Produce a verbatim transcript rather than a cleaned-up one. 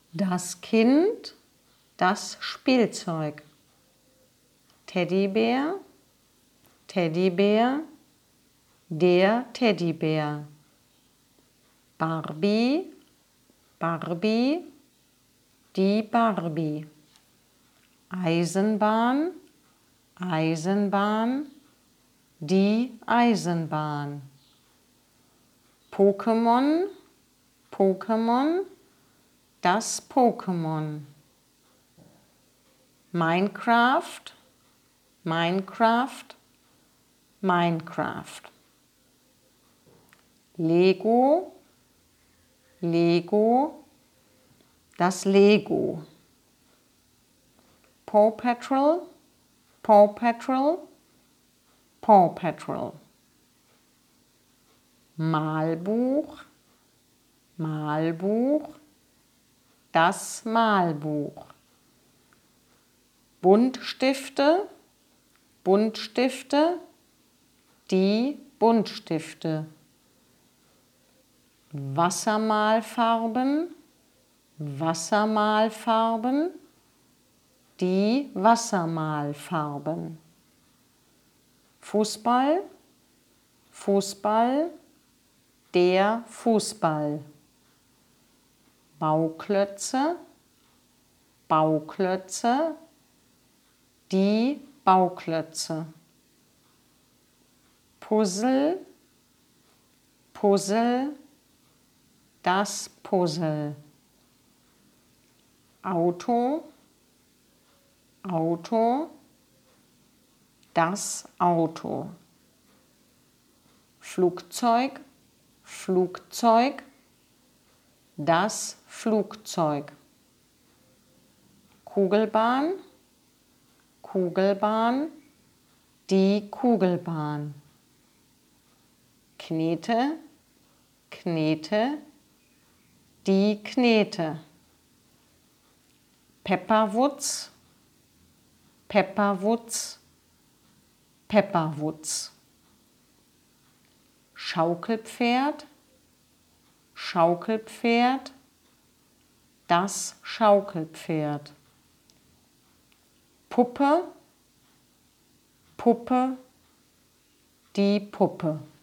Das Kind, das Spielzeug. Teddybär, Teddybär, der Teddybär. Barbie, Barbie, die Barbie. Eisenbahn, Eisenbahn, die Eisenbahn. Pokémon, Pokémon, das Pokémon. Minecraft, Minecraft, Minecraft. Lego, Lego, das Lego. Paw Patrol, Paw Patrol, Paw Patrol. Malbuch, Malbuch, das Malbuch. Buntstifte, Buntstifte, die Buntstifte. Wassermalfarben, Wassermalfarben, die Wassermalfarben. Fußball, Fußball, der Fußball. Bauklötze, Bauklötze, die Bauklötze. Puzzle, Puzzle, das Puzzle. Auto, Auto, das Auto. Flugzeug, Flugzeug, das Flugzeug. Kugelbahn, Kugelbahn, die Kugelbahn. Knete, Knete, die Knete. Pepperwoods, Pepperwoods, Pepperwoods. Schaukelpferd, Schaukelpferd, das Schaukelpferd. Puppe, Puppe, die Puppe.